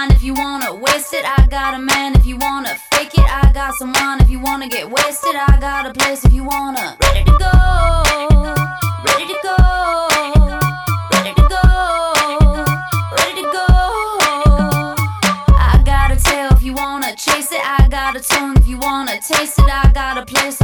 mind if you wanna waste it. I got a man if you wanna fake it. I got some wine if you wanna get wasted. I got a place if you wanna. Ready to go, ready to go, ready to go, ready to go. I got a tail if you wanna chase it. I got a tongue if you wanna taste it. I got a place